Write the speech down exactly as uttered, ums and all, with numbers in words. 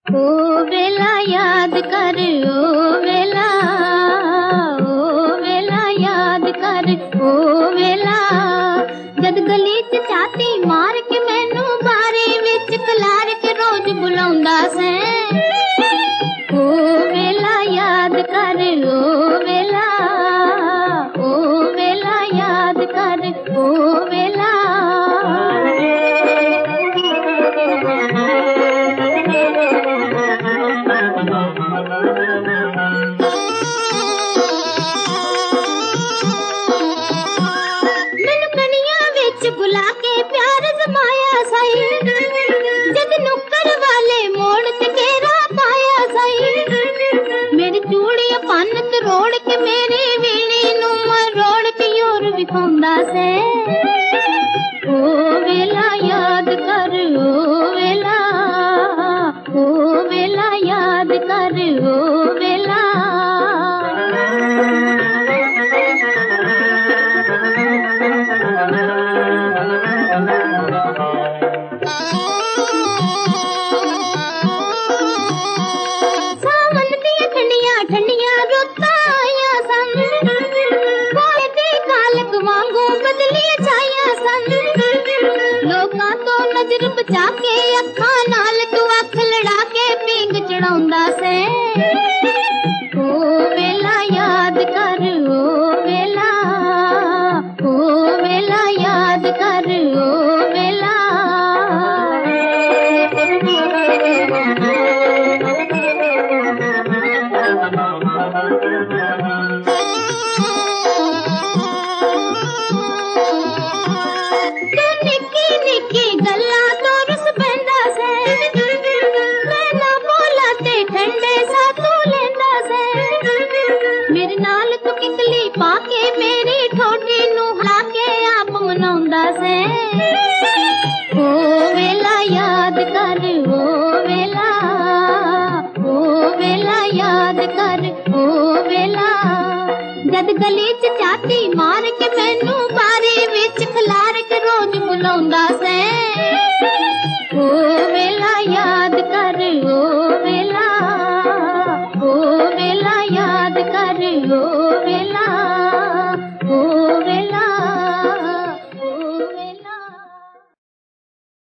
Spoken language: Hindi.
ओ वेला याद कर, ओ वेला, ओ वेला याद कर, ओ वेला जद गली च छाती मार के मैनू बारी विच खलार के रोज बुलाउंदा से। ओ वेला याद कर, ओ वेला, ओ वेला याद कर, ओ वेला। बुला के प्यार जमाया साई, जद नुक्कर वाले मोड़ ते घेरा पाया साई। मेरी चूड़ियां पन्नत रोड़ के मेरी वीणी नू मरोड़ के योर विखाउंदा से। ओ वेला याद कर, ओ वेला, ओ वेला याद कर, ओ वेला। सावन दियां ठंडियां ठंडियां रुत्तां आईयां सन, कोई दी कालक वांगू बदलियां छाईयां सन। लोकां तो नजर बचा के अखां नाल तू अख लड़ा के पींग चढ़ाउंदा से। ओ वेला याद कर, ओ वेला, ओ वेला याद कर, ओ वेला। निक्की निक्की गल्ला तो रुस पैंदा से, मैं ना बोला ते ठंडे सा तू लेंदा से। मेरे नाल तू किकली पाके मेरी ठोडी नू हला के आप मनाउंदा से। ओ वेला याद कर, ओ वेला, ओ वेला याद कर, ओ वेला जद गली च छाती मार के मैनू बारी विच खलार के रोज बुलाउंदा